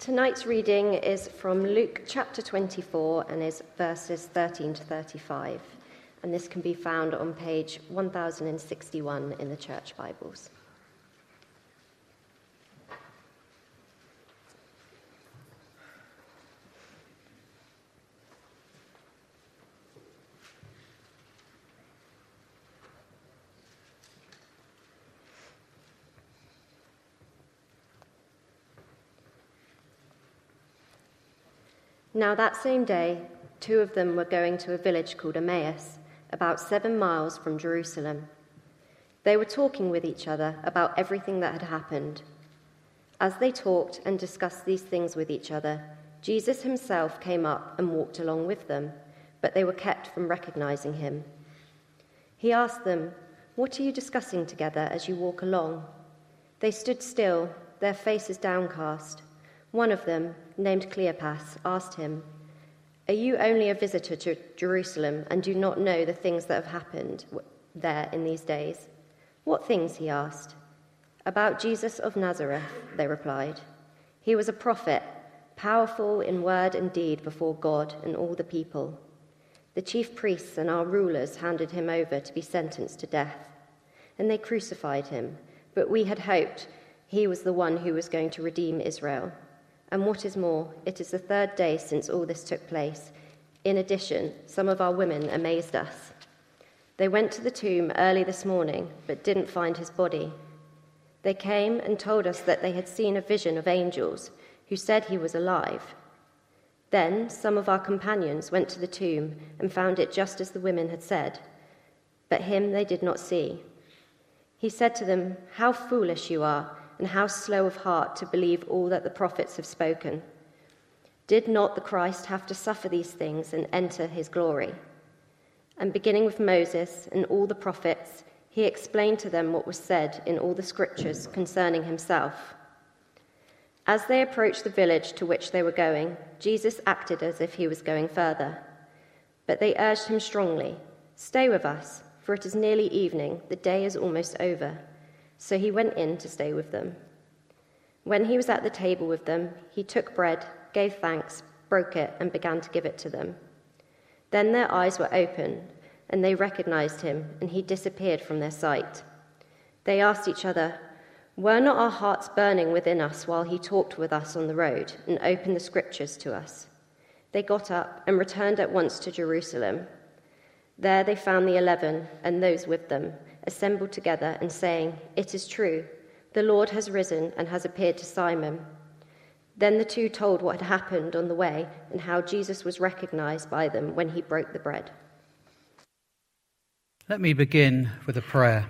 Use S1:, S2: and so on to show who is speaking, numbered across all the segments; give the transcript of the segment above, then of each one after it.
S1: Tonight's reading is from Luke chapter 24 and is verses 13 to 35. And this can be found on page 1061 in the Church Bibles. Now that same day, two of them were going to a village called Emmaus, about 7 miles from Jerusalem. They were talking with each other about everything that had happened. As they talked and discussed these things with each other, Jesus himself came up and walked along with them, but they were kept from recognizing him. He asked them, "What are you discussing together as you walk along?" They stood still, their faces downcast. One of them, named Cleopas, asked him, "Are you only a visitor to Jerusalem and do not know the things that have happened there in these days?" "What things?" he asked. "About Jesus of Nazareth," they replied. "He was a prophet, powerful in word and deed before God and all the people. The chief priests and our rulers handed him over to be sentenced to death, and they crucified him, but we had hoped he was the one who was going to redeem Israel. And what is more, it is the 3rd day since all this took place. In addition, some of our women amazed us. They went to the tomb early this morning, but didn't find his body. They came and told us that they had seen a vision of angels who said he was alive. Then some of our companions went to the tomb and found it just as the women had said, but him they did not see." He said to them, "How foolish you are, and how slow of heart to believe all that the prophets have spoken. Did not the Christ have to suffer these things and enter his glory?" And beginning with Moses and all the prophets, he explained to them what was said in all the scriptures concerning himself. As they approached the village to which they were going, Jesus acted as if he was going further. But they urged him strongly, "Stay with us, for it is nearly evening, the day is almost over." So he went in to stay with them. When he was at the table with them, he took bread, gave thanks, broke it, and began to give it to them. Then their eyes were opened, and they recognized him, and he disappeared from their sight. They asked each other, "Were not our hearts burning within us while he talked with us on the road and opened the scriptures to us?" They got up and returned at once to Jerusalem. There they found the 11 and those with them, assembled together and saying, "It is true, the Lord has risen and has appeared to Simon." Then the two told what had happened on the way and how Jesus was recognized by them when he broke the bread.
S2: Let me begin with a prayer.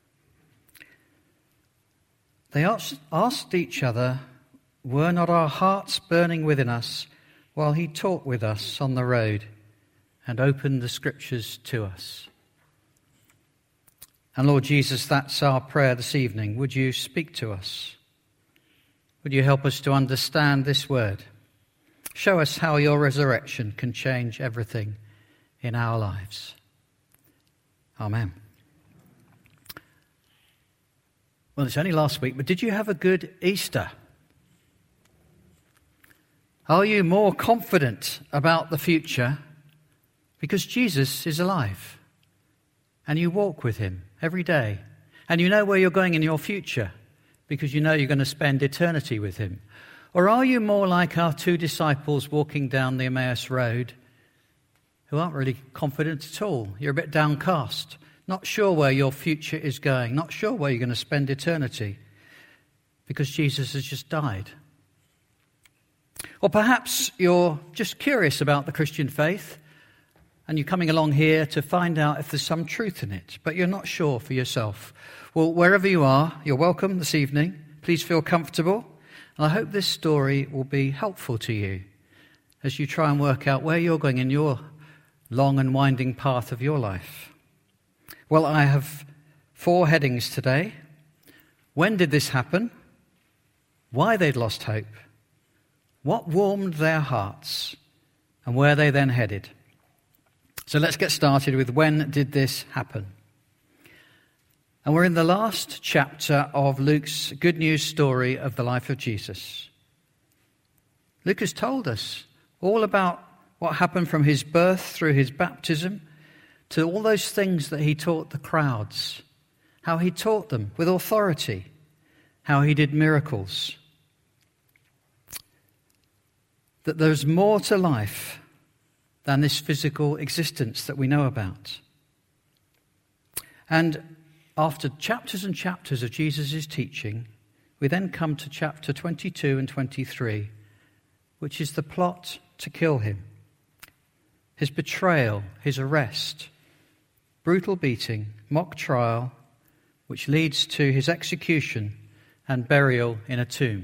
S2: They asked each other, "Were not our hearts burning within us while he talked with us on the road and opened the scriptures to us?" And Lord Jesus, that's our prayer this evening. Would you speak to us? Would you help us to understand this word? Show us how your resurrection can change everything in our lives. Amen. Well, it's only last week, but did you have a good Easter? Are you more confident about the future because Jesus is alive and you walk with him every day and you know where you're going in your future because you know you're going to spend eternity with him? Or are you more like our two disciples walking down the Emmaus Road who aren't really confident at all? You're a bit downcast, not sure where your future is going, not sure where you're going to spend eternity because Jesus has just died. Or perhaps you're just curious about the Christian faith and you're coming along here to find out if there's some truth in it, but you're not sure for yourself. Well, wherever you are, you're welcome this evening. Please feel comfortable. And I hope this story will be helpful to you as you try and work out where you're going in your long and winding path of your life. Well, I have 4 headings today. When did this happen? Why they'd lost hope? What warmed their hearts? And where they then headed? So let's get started with when did this happen? And we're in the last chapter of Luke's good news story of the life of Jesus. Luke has told us all about what happened from his birth through his baptism to all those things that he taught the crowds, how he taught them with authority, how he did miracles. That there's more to life than this physical existence that we know about. And after chapters and chapters of Jesus' teaching, we then come to chapter 22 and 23, which is the plot to kill him. His betrayal, his arrest, brutal beating, mock trial, which leads to his execution and burial in a tomb.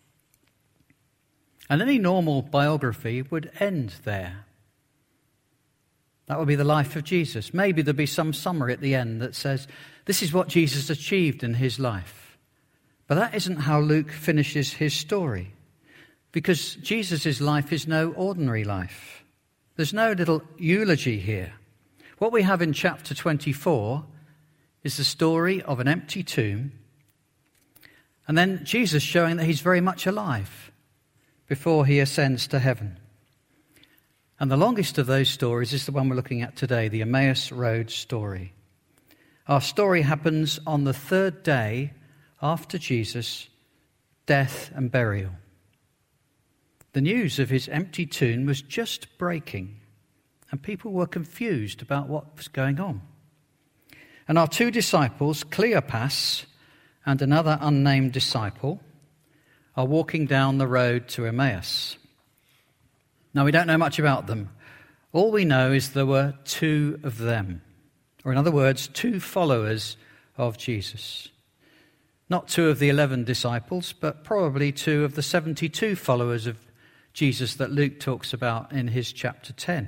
S2: And any normal biography would end there. That would be the life of Jesus. Maybe there'd be some summary at the end that says, this is what Jesus achieved in his life. But that isn't how Luke finishes his story, because Jesus' life is no ordinary life. There's no little eulogy here. What we have in chapter 24 is the story of an empty tomb, and then Jesus showing that he's very much alive before he ascends to heaven. And the longest of those stories is the one we're looking at today, the Emmaus Road story. Our story happens on the third day after Jesus' death and burial. The news of his empty tomb was just breaking, and people were confused about what was going on. And our two disciples, Cleopas and another unnamed disciple, are walking down the road to Emmaus. Now, we don't know much about them. All we know is there were two of them, or in other words, two followers of Jesus. Not two of the 11 disciples, but probably two of the 72 followers of Jesus that Luke talks about in his chapter 10.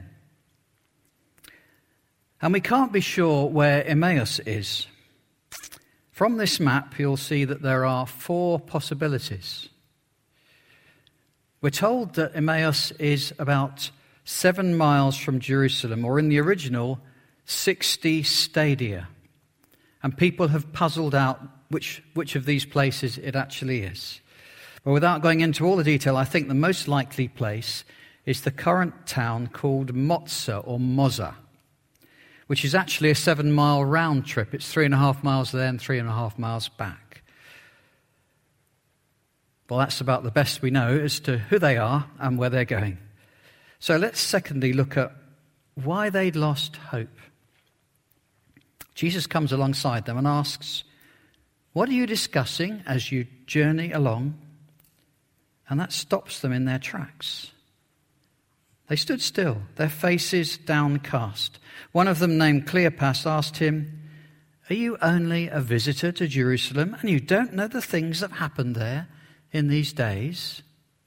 S2: And we can't be sure where Emmaus is. From this map, you'll see that there are 4 possibilities. We're told that Emmaus is about 7 miles from Jerusalem, or in the original, 60 stadia. And people have puzzled out which of these places it actually is. But without going into all the detail, I think the most likely place is the current town called Moza or Moza, which is actually a 7-mile round trip. It's 3.5 miles there and 3.5 miles back. Well, that's about the best we know as to who they are and where they're going. So let's secondly look at why they'd lost hope. Jesus comes alongside them and asks, "What are you discussing as you journey along?" And that stops them in their tracks. They stood still, their faces downcast. One of them, named Cleopas, asked him, "Are you only a visitor to Jerusalem and you don't know the things that happened there in these days?"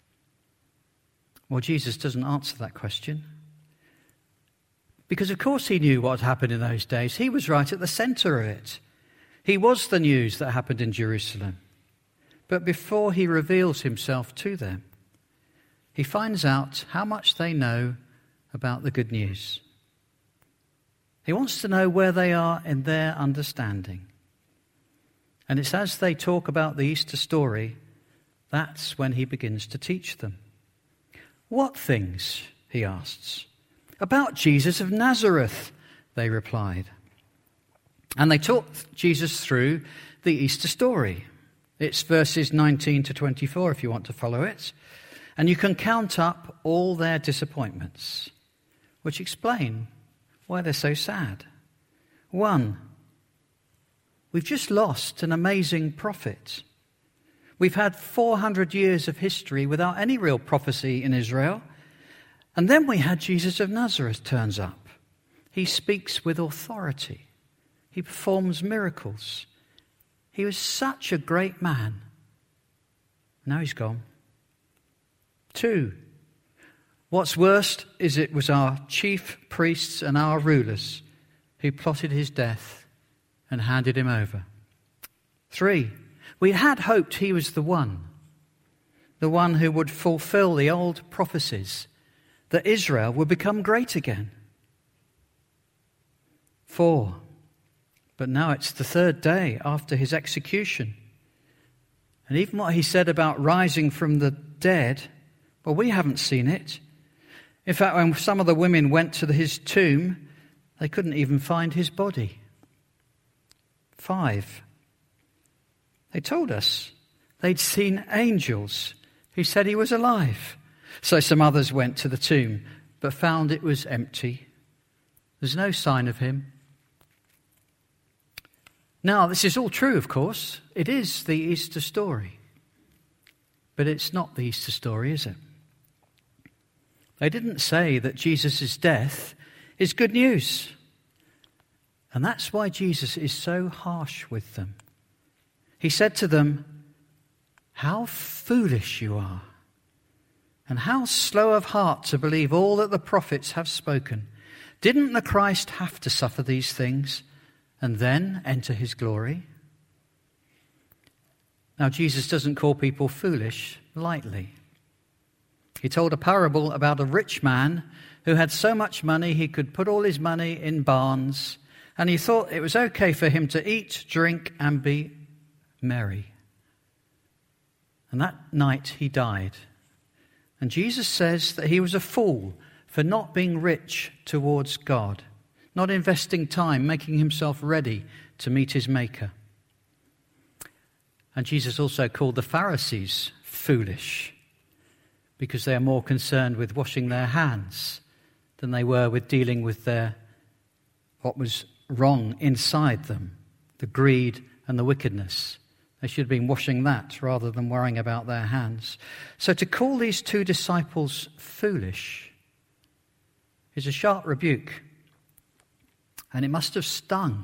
S2: Well, Jesus doesn't answer that question. Because of course he knew what happened in those days. He was right at the center of it. He was the news that happened in Jerusalem. But before he reveals himself to them, he finds out how much they know about the good news. He wants to know where they are in their understanding. And it's as they talk about the Easter story, that's when he begins to teach them. "What things?" he asks. "About Jesus of Nazareth," they replied. And they talked Jesus through the Easter story. It's verses 19 to 24 if you want to follow it. And you can count up all their disappointments, which explain why they're so sad. 1, we've just lost an amazing prophet. We've had 400 years of history without any real prophecy in Israel. And then we had Jesus of Nazareth turns up. He speaks with authority. He performs miracles. He was such a great man. Now he's gone. 2, what's worst is it was our chief priests and our rulers who plotted his death and handed him over. 3, we had hoped he was the one who would fulfill the old prophecies that Israel would become great again. 4, but now it's the third day after his execution. And even what he said about rising from the dead, Well, we haven't seen it. In fact, when some of the women went to his tomb, they couldn't even find his body. 5. They told us they'd seen angels who said he was alive. So some others went to the tomb, but found it was empty. There's no sign of him. Now, this is all true, of course. It is the Easter story. But it's not the Easter story, is it? They didn't say that Jesus' death is good news. And that's why Jesus is so harsh with them. He said to them, "How foolish you are, and how slow of heart to believe all that the prophets have spoken. Didn't the Christ have to suffer these things and then enter his glory?" Now, Jesus doesn't call people foolish lightly. He told a parable about a rich man who had so much money he could put all his money in barns, and he thought it was okay for him to eat, drink, and be merry. And that night he died. And Jesus says that he was a fool for not being rich towards God, not investing time, making himself ready to meet his Maker. And Jesus also called the Pharisees foolish because they are more concerned with washing their hands than they were with dealing with what was wrong inside them, the greed and the wickedness. They should have been washing that rather than worrying about their hands. So to call these two disciples foolish is a sharp rebuke, and it must have stung.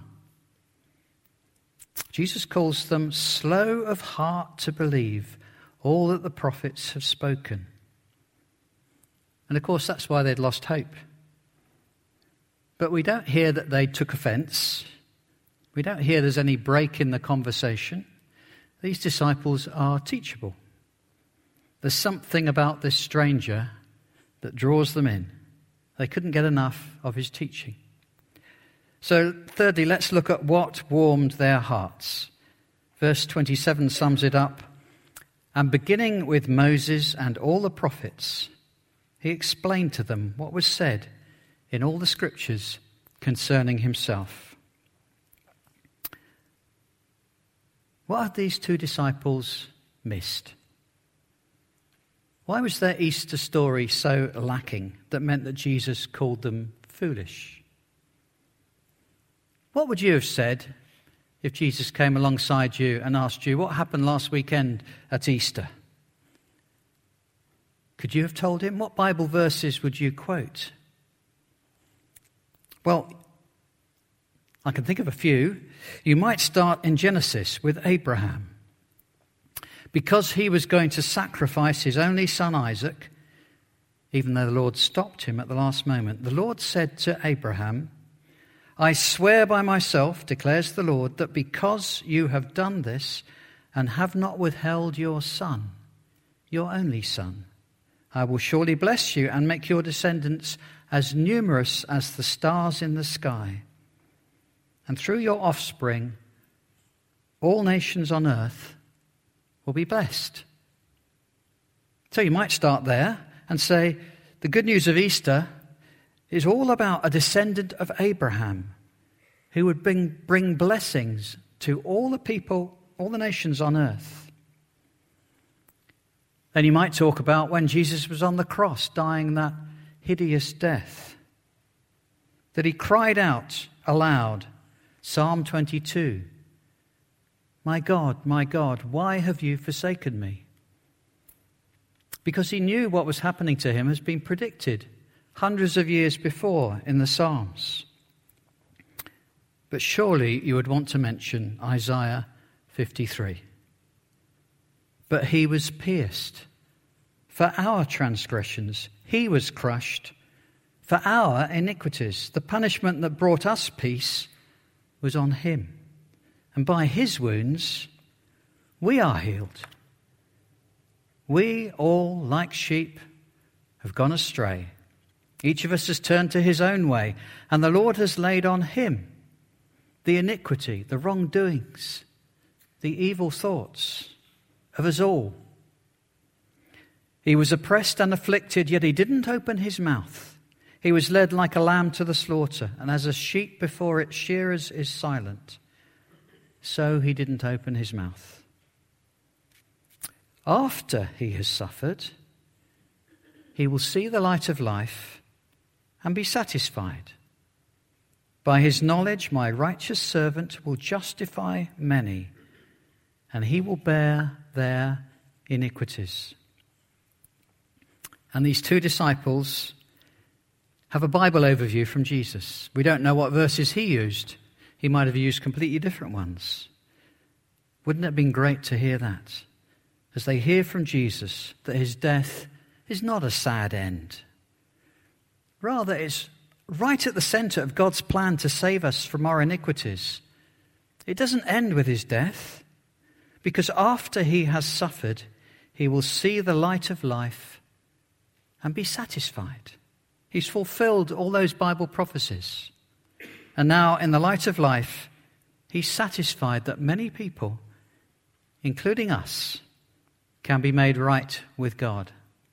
S2: Jesus calls them slow of heart to believe all that the prophets have spoken. And of course, that's why they'd lost hope. But we don't hear that they took offense. We don't hear there's any break in the conversation. These disciples are teachable. There's something about this stranger that draws them in. They couldn't get enough of his teaching. So, thirdly, let's look at what warmed their hearts. Verse 27 sums it up. And beginning with Moses and all the prophets, he explained to them what was said in all the scriptures concerning himself. What had these two disciples missed? Why was their Easter story so lacking that meant that Jesus called them foolish? What would you have said if Jesus came alongside you and asked you, what happened last weekend at Easter? Could you have told him? What Bible verses would you quote? Well, I can think of a few. You might start in Genesis with Abraham. Because he was going to sacrifice his only son Isaac, even though the Lord stopped him at the last moment, the Lord said to Abraham, "I swear by myself, declares the Lord, that because you have done this and have not withheld your son, your only son, I will surely bless you and make your descendants as numerous as the stars in the sky. And through your offspring, all nations on earth will be blessed." So you might start there and say, the good news of Easter is all about a descendant of Abraham who would bring blessings to all the people, all the nations on earth. Then you might talk about when Jesus was on the cross, dying that hideous death, that he cried out aloud, Psalm 22, my God, why have you forsaken me?" Because he knew what was happening to him has been predicted hundreds of years before in the Psalms. But surely you would want to mention Isaiah 53. But he was pierced for our transgressions. He was crushed for our iniquities. The punishment that brought us peace was on him. And by his wounds, we are healed. We all, like sheep, have gone astray. Each of us has turned to his own way, and the Lord has laid on him the iniquity, the wrongdoings, the evil thoughts of us all. He was oppressed and afflicted, yet he didn't open his mouth. He was led like a lamb to the slaughter, and as a sheep before its shearers is silent, so he didn't open his mouth. After he has suffered, he will see the light of life and be satisfied. By his knowledge, my righteous servant will justify many, and he will bear their iniquities. And these two disciples have a Bible overview from Jesus. We don't know what verses he used. He might have used completely different ones. Wouldn't it have been great to hear that? As they hear from Jesus that his death is not a sad end. Rather, it's right at the center of God's plan to save us from our iniquities. It doesn't end with his death, because after he has suffered, he will see the light of life and be satisfied. He's fulfilled all those Bible prophecies. And now, in the light of life, he's satisfied that many people, including us, can be made right with God.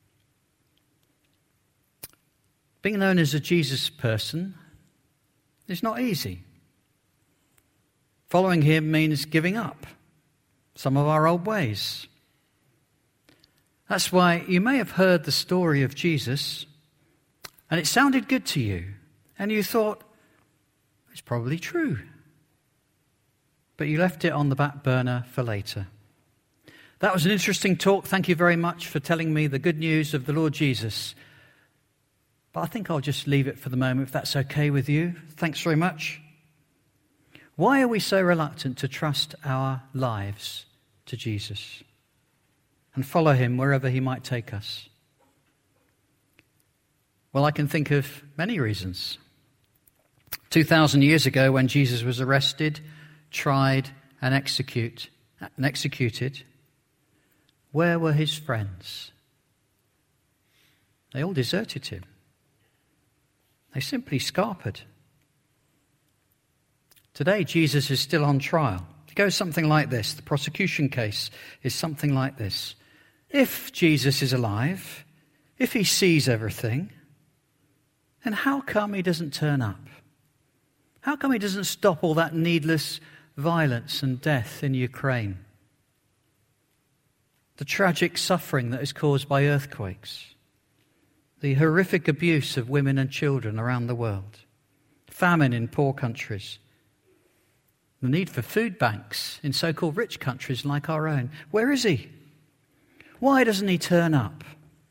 S2: Being known as a Jesus person is not easy. Following him means giving up some of our old ways. That's why you may have heard the story of Jesus, and it sounded good to you, and you thought, it's probably true. But you left it on the back burner for later. That was an interesting talk. Thank you very much for telling me the good news of the Lord Jesus. But I think I'll just leave it for the moment, if that's okay with you. Thanks very much. Why are we so reluctant to trust our lives to Jesus and follow him wherever he might take us? Well, I can think of many reasons. 2,000 years ago, when Jesus was arrested, tried, and executed, where were his friends? They all deserted him. They simply scarpered. Today, Jesus is still on trial. It goes something like this. The prosecution case is something like this. If Jesus is alive, if he sees everything, then how come he doesn't turn up? How come he doesn't stop all that needless violence and death in Ukraine? The tragic suffering that is caused by earthquakes. The horrific abuse of women and children around the world. Famine in poor countries. The need for food banks in so-called rich countries like our own. Where is he? Why doesn't he turn up?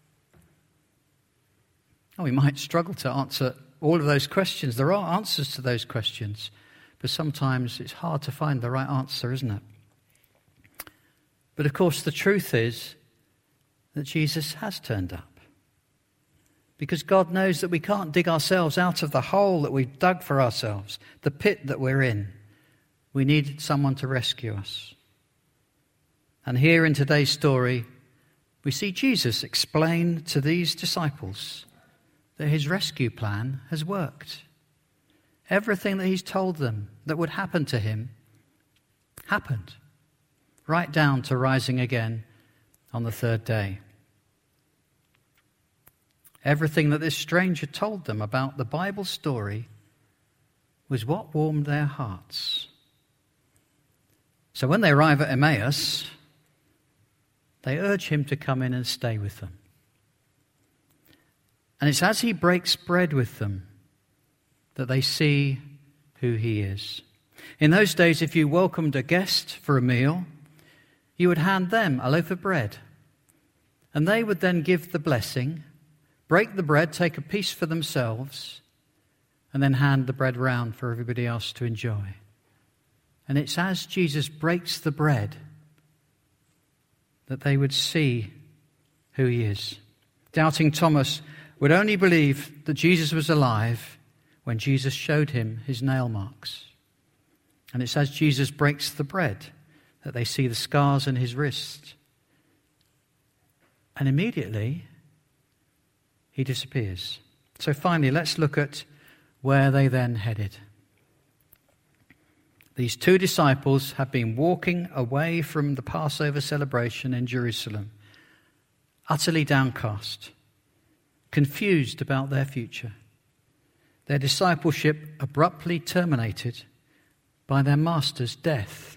S2: Oh, we might struggle to answer all of those questions. There are answers to those questions, but sometimes it's hard to find the right answer, isn't it? But of course, the truth is that Jesus has turned up. Because God knows that we can't dig ourselves out of the hole that we've dug for ourselves, the pit that we're in. We need someone to rescue us. And here in today's story, we see Jesus explain to these disciples that his rescue plan has worked. Everything that he's told them that would happen to him happened, right down to rising again on the third day. Everything that this stranger told them about the Bible story was what warmed their hearts. So when they arrive at Emmaus, they urge him to come in and stay with them. And it's as he breaks bread with them that they see who he is. In those days, if you welcomed a guest for a meal, you would hand them a loaf of bread. And they would then give the blessing, break the bread, take a piece for themselves, and then hand the bread round for everybody else to enjoy. And it's as Jesus breaks the bread that they would see who he is. Doubting Thomas would only believe that Jesus was alive when Jesus showed him his nail marks. And it's as Jesus breaks the bread that they see the scars in his wrist. And immediately, he disappears. So finally, let's look at where they then headed. These two disciples have been walking away from the Passover celebration in Jerusalem, utterly downcast, confused about their future, their discipleship abruptly terminated by their master's death.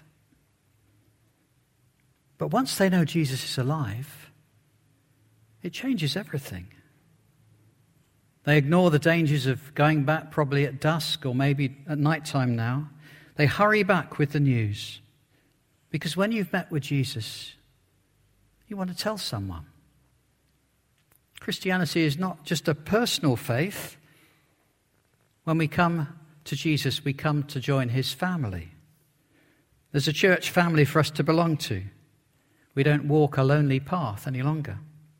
S2: But once they know Jesus is alive, it changes everything. They ignore the dangers of going back probably at dusk or maybe at night time now. They hurry back with the news. Because when you've met with Jesus, you want to tell someone. Christianity is not just a personal faith. When we come to Jesus, we come to join his family. There's a church family for us to belong to. We don't walk a lonely path any longer.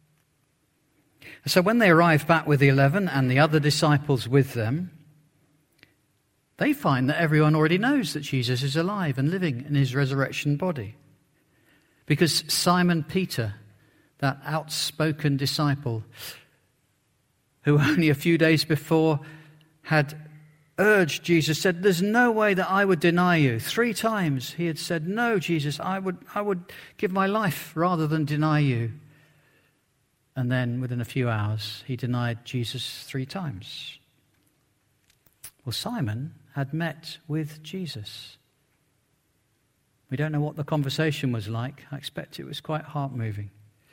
S2: So when they arrive back with the 11 and the other disciples with them, they find that everyone already knows that Jesus is alive and living in his resurrection body. Because Simon Peter, that outspoken disciple, who only a few days before had urged Jesus, said, "There's no way that I would deny you." 3 times he had said, "No, Jesus, I would give my life rather than deny you." And then within a few hours, he denied Jesus 3 times. Well, Simon had met with Jesus. We don't know what the conversation was like. I expect it was quite heart-moving.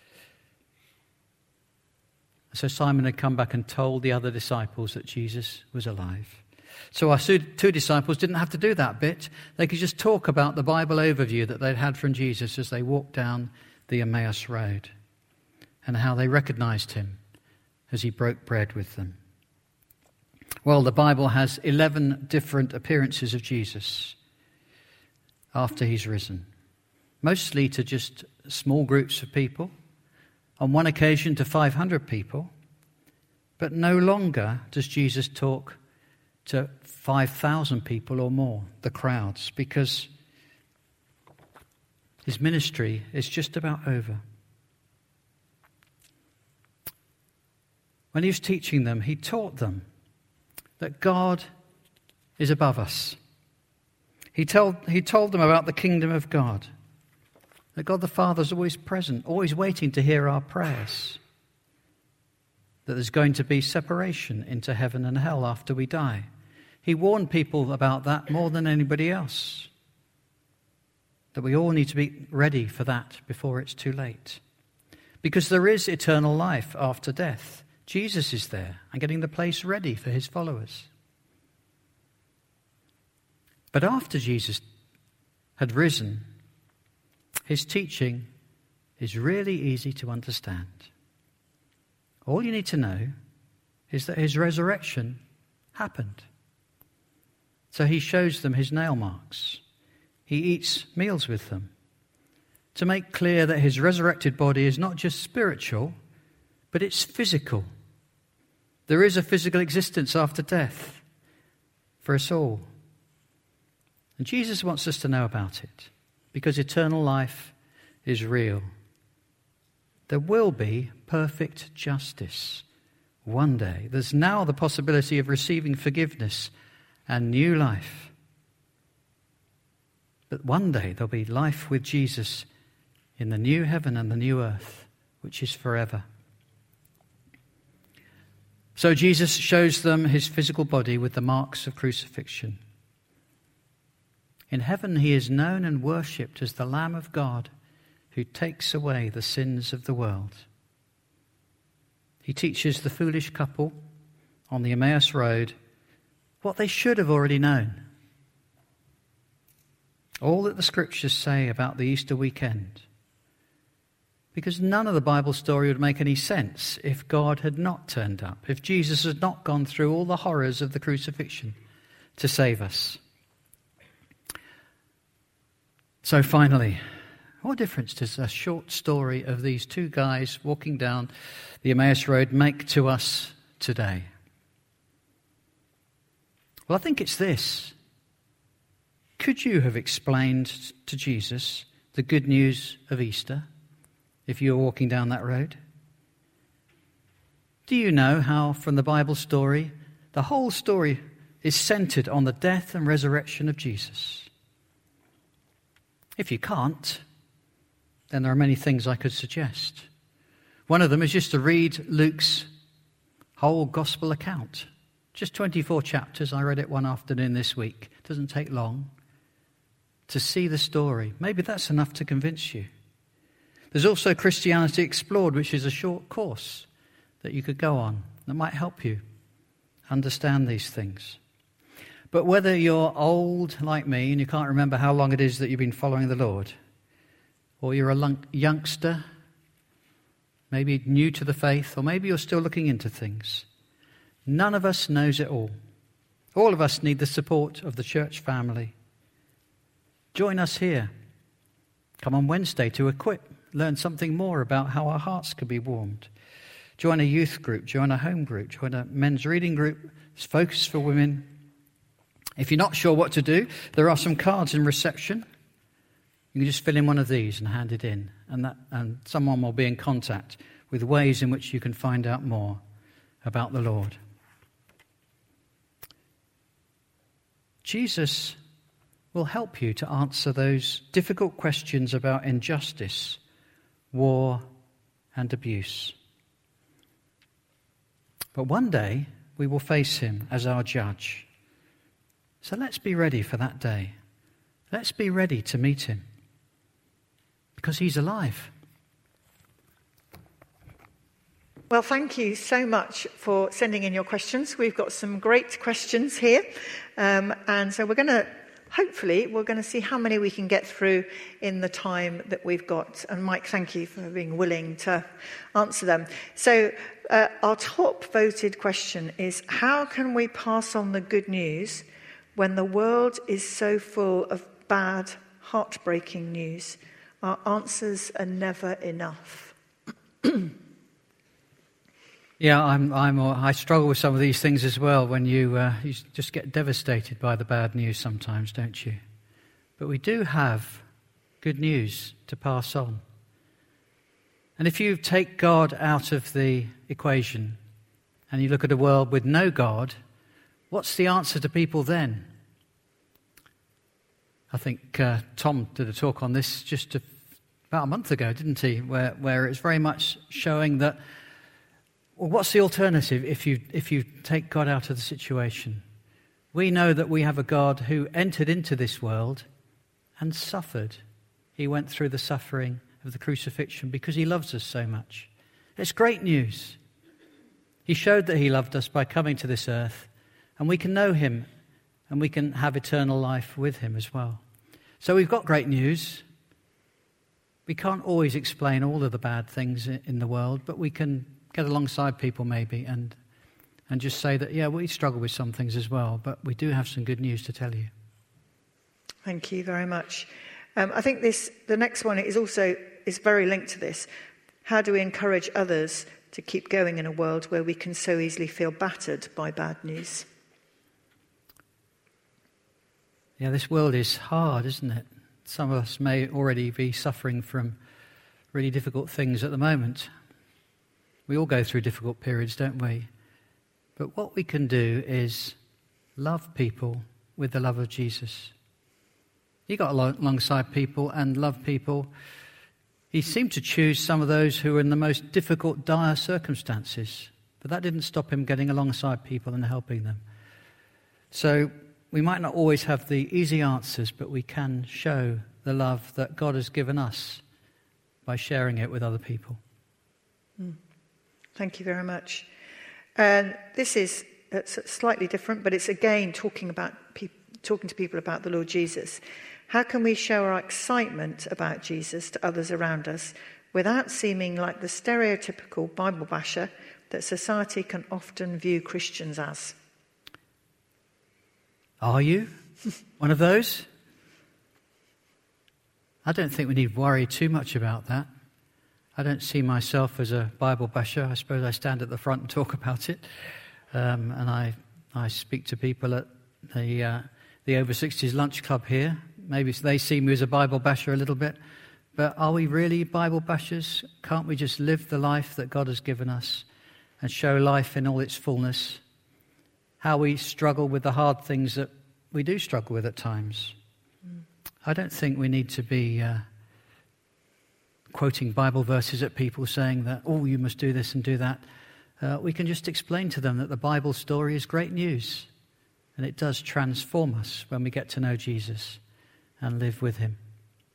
S2: So Simon had come back and told the other disciples that Jesus was alive. So our 2 disciples didn't have to do that bit. They could just talk about the Bible overview that they'd had from Jesus as they walked down the Emmaus Road and how they recognized him as he broke bread with them. Well, the Bible has 11 different appearances of Jesus after he's risen, mostly to just small groups of people, on one occasion to 500 people, but no longer does Jesus talk to 5,000 people or more, the crowds, because his ministry is just about over. When he was teaching them, he taught them that God is above us. He told them about the kingdom of God, that God the Father is always present, always waiting to hear our prayers, that there's going to be separation into heaven and hell after we die. He warned people about that more than anybody else, that we all need to be ready for that before it's too late. Because there is eternal life after death. Jesus is there and getting the place ready for his followers. But after Jesus had risen, his teaching is really easy to understand. All you need to know is that his resurrection happened. So he shows them his nail marks. He eats meals with them to make clear that his resurrected body is not just spiritual, but it's physical. There is a physical existence after death for us all. And Jesus wants us to know about it because eternal life is real. There will be perfect justice one day. There's now the possibility of receiving forgiveness and new life. But one day there'll be life with Jesus in the new heaven and the new earth, which is forever. So Jesus shows them his physical body with the marks of crucifixion. In heaven he is known and worshipped as the Lamb of God who takes away the sins of the world. He teaches the foolish couple on the Emmaus Road what they should have already known. All that the scriptures say about the Easter weekend. Because none of the Bible story would make any sense if God had not turned up, if Jesus had not gone through all the horrors of the crucifixion to save us. So finally, what difference does a short story of these 2 guys walking down the Emmaus Road make to us today? Well, I think it's this. Could you have explained to Jesus the good news of Easter if you were walking down that road? Do you know how from the Bible story, the whole story is centered on the death and resurrection of Jesus? If you can't, then there are many things I could suggest. One of them is just to read Luke's whole gospel account. Just 24 chapters. I read it one afternoon this week. It doesn't take long to see the story. Maybe that's enough to convince you. There's also Christianity Explored, which is a short course that you could go on that might help you understand these things. But whether you're old like me and you can't remember how long it is that you've been following the Lord, or you're a youngster, maybe new to the faith, or maybe you're still looking into things, none of us knows it all. All of us need the support of the church family. Join us here. Come on Wednesday to Equip. Learn something more about how our hearts can be warmed. Join a youth group, join a home group, join a men's reading group. It's focused for women. If you're not sure what to do, there are some cards in reception. You can just fill in one of these and hand it in, and someone will be in contact with ways in which you can find out more about the Lord. Jesus will help you to answer those difficult questions about injustice, war, and abuse. But one day we will face him as our judge. So let's be ready for that day. Let's be ready to meet him, because he's alive.
S3: Well, thank you so much for sending in your questions. We've got some great questions here. And so we're going to see how many we can get through in the time that we've got. And Mike, thank you for being willing to answer them. So our top voted question is, how can we pass on the good news when the world is so full of bad, heartbreaking news? Our answers are never enough.
S2: Yeah, I struggle with some of these things as well. When you just get devastated by the bad news sometimes, don't you? But we do have good news to pass on. And if you take God out of the equation and you look at a world with no God, what's the answer to people then? I think Tom did a talk on this just about a month ago, didn't he? Where it's very much showing that, well, what's the alternative if you take God out of the situation? We know that we have a God who entered into this world and suffered. He went through the suffering of the crucifixion because he loves us so much. It's great news. He showed that he loved us by coming to this earth, and we can know him and we can have eternal life with him as well. So we've got great news. We can't always explain all of the bad things in the world, but we can get alongside people maybe and just say that, yeah, we struggle with some things as well, but we do have some good news to tell you.
S3: Thank you very much. I think the next one is very linked to this. How do we encourage others to keep going in a world where we can so easily feel battered by bad news?
S2: Yeah, this world is hard, isn't it? Some of us may already be suffering from really difficult things at the moment. We all go through difficult periods, don't we? But what we can do is love people with the love of Jesus. He got alongside people and loved people. He seemed to choose some of those who were in the most difficult, dire circumstances. But that didn't stop him getting alongside people and helping them. So we might not always have the easy answers, but we can show the love that God has given us by sharing it with other people.
S3: Thank you very much. And this is slightly different, but it's again talking to people about the Lord Jesus. How can we show our excitement about Jesus to others around us without seeming like the stereotypical Bible basher that society can often view Christians as?
S2: Are you one of those? I don't think we need to worry too much about that. I don't see myself as a Bible basher. I suppose I stand at the front and talk about it. And I speak to people at the Over 60s lunch club here. Maybe they see me as a Bible basher a little bit. But are we really Bible bashers? Can't we just live the life that God has given us and show life in all its fullness? How we struggle with the hard things that we do struggle with at times. I don't think we need to be quoting Bible verses at people saying that, oh, you must do this and do that. We can just explain to them that the Bible story is great news. And it does transform us when we get to know Jesus and live with him.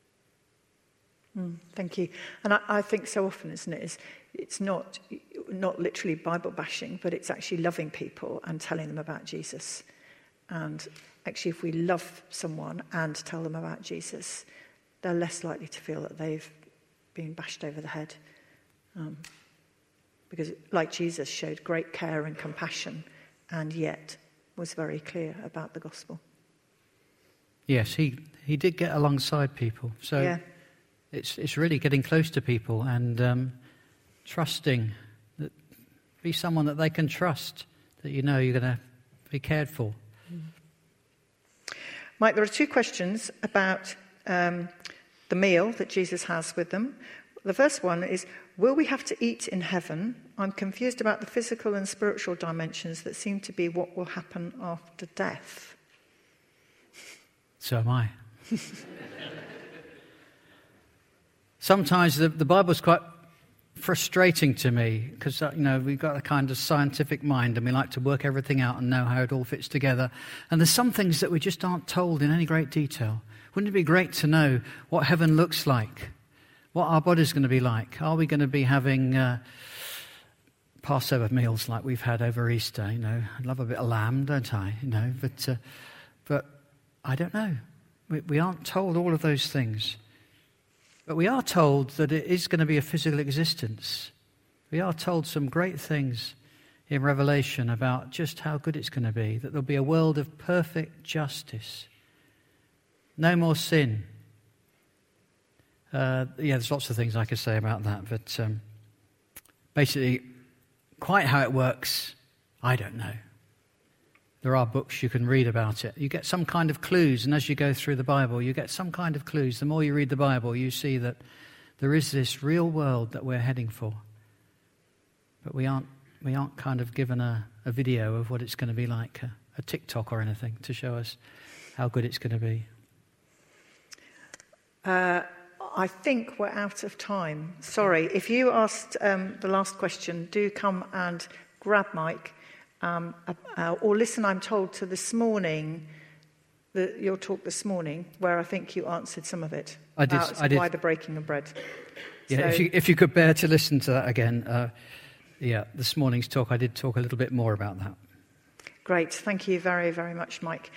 S3: Thank you. And I think so often, isn't it, it's not literally Bible bashing, but it's actually loving people and telling them about Jesus. And actually, if we love someone and tell them about Jesus, they're less likely to feel that they've been bashed over the head. Because, like Jesus, showed great care and compassion, and yet was very clear about the gospel.
S2: Yes, he did get alongside people. So yeah. It's really getting close to people and trusting, that be someone that they can trust, that you know you're going to be cared for.
S3: Mike, there are 2 questions about the meal that Jesus has with them. The first one is, will we have to eat in heaven? I'm confused about the physical and spiritual dimensions that seem to be what will happen after death.
S2: So am I. Sometimes the Bible's quite frustrating to me because, we've got a kind of scientific mind and we like to work everything out and know how it all fits together. And there's some things that we just aren't told in any great detail. Wouldn't it be great to know what heaven looks like? What our body's going to be like? Are we going to be having Passover meals like we've had over Easter? I love a bit of lamb, don't I? But I don't know. We aren't told all of those things. But we are told that it is going to be a physical existence. We are told some great things in Revelation about just how good it's going to be, that there'll be a world of perfect justice. No more sin. There's lots of things I could say about that, but basically, quite how it works, I don't know. There are books you can read about it. You get some kind of clues, and as you go through the Bible, you get some kind of clues. The more you read the Bible, you see that there is this real world that we're heading for. But we aren't kind of given a video of what it's going to be like, a TikTok or anything, to show us how good it's going to be.
S3: I think we're out of time. Sorry, if you asked the last question, do come and grab Mike. Or listen, I'm told, to this morning, your talk this morning, where I think you answered some of it.
S2: I did.
S3: Why the breaking of bread.
S2: Yeah, so, if you could bear to listen to that again. This morning's talk, I did talk a little bit more about that.
S3: Great. Thank you very, very much, Mike.